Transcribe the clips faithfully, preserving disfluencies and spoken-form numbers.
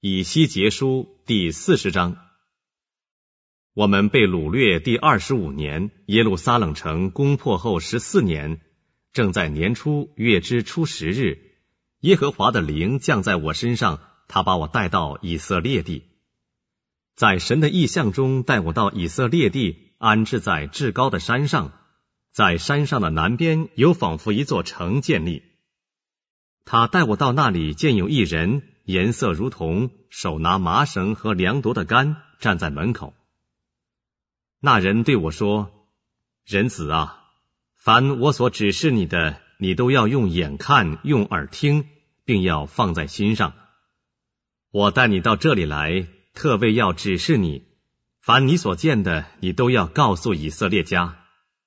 以西结书第四十章。我们被掳掠第二十五年，耶路撒冷城攻破后十四年，正在年初月之初十日，耶和华的灵降在我身上，他把我带到以色列地。在神的异象中带我到以色列地，安置在至高的山上，在山上的南边有仿佛一座城建立。他带我到那里，见有一人，颜色如铜，手拿麻绳和量夺的杆，站在门口。那人对我说：人子啊，凡我所指示你的，你都要用眼看，用耳听，并要放在心上。我带你到这里来，特为要指示你，凡你所见的，你都要告诉以色列家。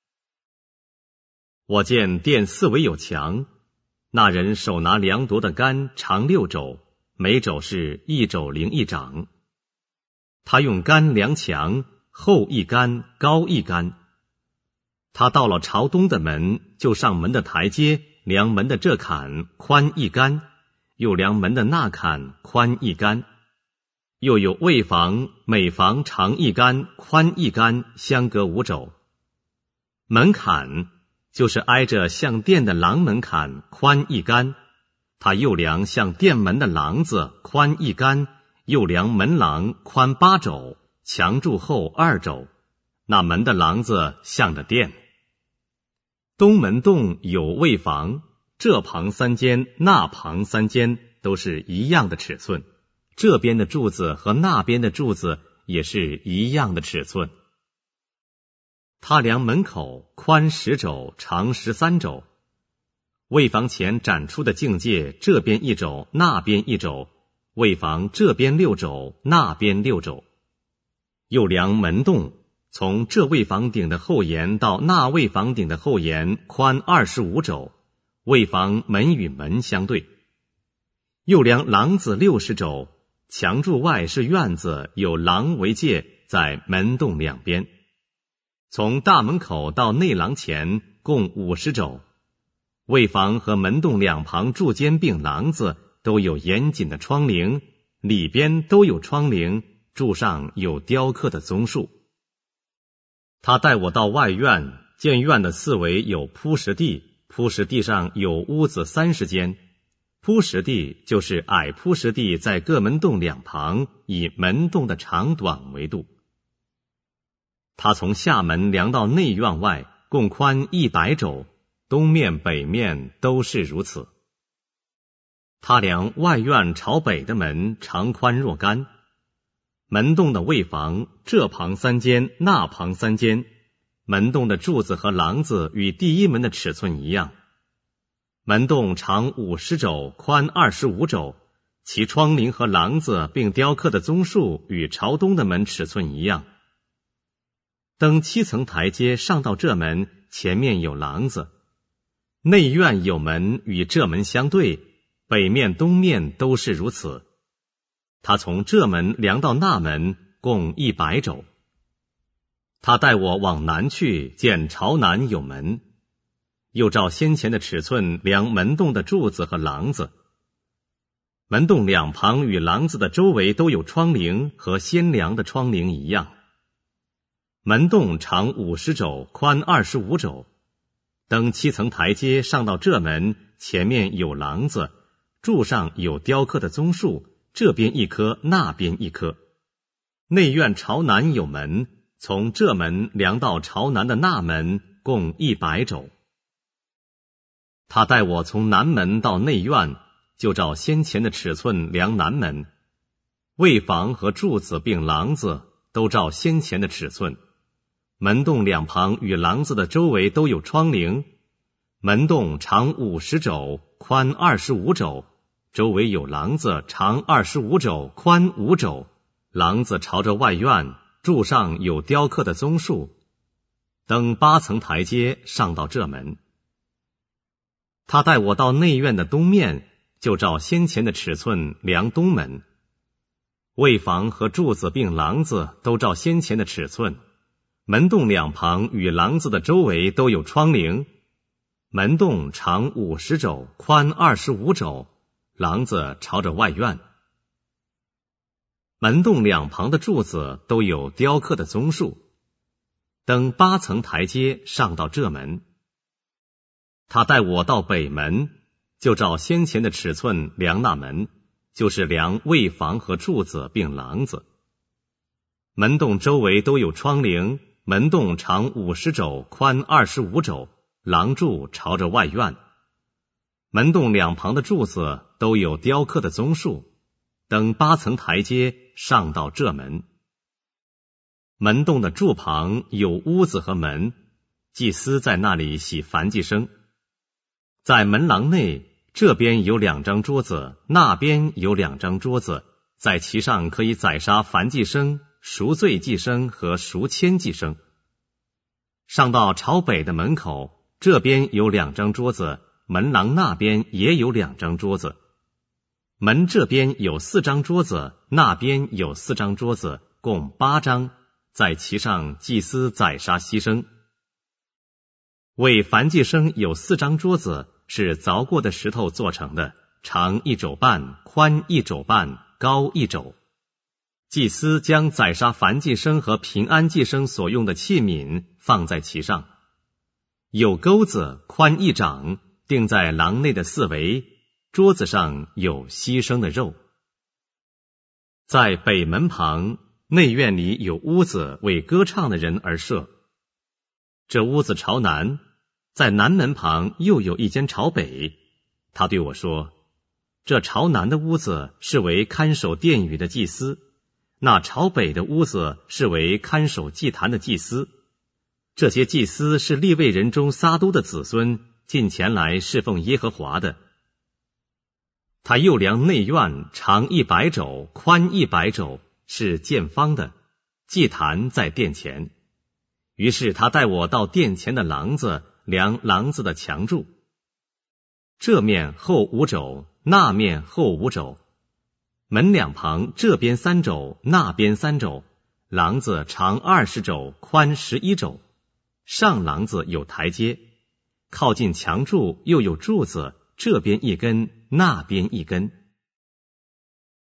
我见殿四围有墙，那人手拿量夺的杆，长六肘，每肘是一肘零一掌。他用杆量墙，厚一杆，高一杆。他到了朝东的门，就上门的台阶，量门的这坎宽一杆，又量门的那坎宽一杆。又有卫房，每房长一杆，宽一杆，相隔五肘。门槛就是挨着向殿的廊门槛，宽一杆。他又量向殿门的廊子，宽一杆，又量门廊宽八肘，墙柱厚二肘。那门的廊子向着殿。东门洞有卫房，这旁三间，那旁三间，都是一样的尺寸。这边的柱子和那边的柱子也是一样的尺寸。他量门口宽十肘，长十三肘。卫房前展出的境界，这边一肘，那边一肘。卫房这边六肘，那边六肘。又量门洞，从这卫房顶的后沿到那卫房顶的后沿，宽二十五肘。卫房门与门相对。又量廊子六十肘，墙柱外是院子，有廊为界，在门洞两边。从大门口到内廊前共五十肘。卫房和门洞两旁柱间并廊子都有严谨的窗棂，里边都有窗棂，柱上有雕刻的棕树。他带我到外院，见院的四围有铺石地，铺石地上有屋子三十间。铺石地就是矮铺石地，在各门洞两旁，以门洞的长短为度。他从下门量到内院外，共宽一百肘，东面北面都是如此。他量外院朝北的门，长宽若干。门洞的卫房，这旁三间，那旁三间。门洞的柱子和廊子与第一门的尺寸一样。门洞长五十肘，宽二十五肘，其窗棂和廊子并雕刻的棕树与朝东的门尺寸一样。登七层台阶上到这门，前面有廊子。内院有门与这门相对，北面东面都是如此。他从这门量到那门，共一百肘。他带我往南去，见朝南有门。又照先前的尺寸量门洞的柱子和廊子。门洞两旁与廊子的周围都有窗棂，和先量的窗棂一样。门洞长五十肘，宽二十五肘。登七层台阶上到这门，前面有廊子，柱上有雕刻的棕树，这边一棵，那边一棵。内院朝南有门，从这门量到朝南的那门，共一百肘。他带我从南门到内院，就照先前的尺寸量南门。卫房和柱子并廊子都照先前的尺寸。门洞两旁与廊子的周围都有窗棂。门洞长五十肘，宽二十五肘，周围有廊子，长二十五肘，宽五肘。廊子朝着外院，柱上有雕刻的棕树。登八层台阶上到这门。他带我到内院的东面，就照先前的尺寸量东门。卫房和柱子并廊子都照先前的尺寸。门洞两旁与廊子的周围都有窗棂。门洞长五十肘，宽二十五肘，廊子朝着外院。 门洞两旁的柱子都有雕刻的棕树，登八层台阶上到这门。他带我到北门，就照先前的尺寸量那门，就是量卫房和柱子并廊子。门洞周围都有窗棂，门洞长五十肘，宽二十五肘，廊柱朝着外院。门洞两旁的柱子都有雕刻的棕树，登八层台阶上到这门。门洞的柱旁有屋子和门，祭司在那里洗燔祭牲。在门廊内，这边有两张桌子，那边有两张桌子，在其上可以宰杀燔祭牲、赎罪祭牲和赎愆祭牲。上到朝北的门口，这边有两张桌子，门廊那边也有两张桌子。门这边有四张桌子，那边有四张桌子，共八张，在其上祭司宰杀牺牲。为燔祭牲有四张桌子，是凿过的石头做成的，长一肘半，宽一肘半，高一肘。祭司将宰杀燔祭牲和平安祭牲所用的器皿放在其上，有钩子，宽一掌，钉在廊内的四围，桌子上有牺牲的肉。在北门旁，内院里有屋子为歌唱的人而设。这屋子朝南，在南门旁又有一间朝北。他对我说，这朝南的屋子是为看守殿宇的祭司，那朝北的屋子是为看守祭坛的祭司。这些祭司是利未人中撒督的子孙，进前来侍奉耶和华的。他又量内院，长一百肘，宽一百肘，是见方的，祭坛在殿前。于是他带我到殿前的廊子，量廊子的墙柱，这面厚五肘，那面厚五肘，门两旁这边三肘，那边三肘，廊子长二十肘，宽十一肘。上廊子有台阶，靠近墙柱又有柱子，这边一根，那边一根。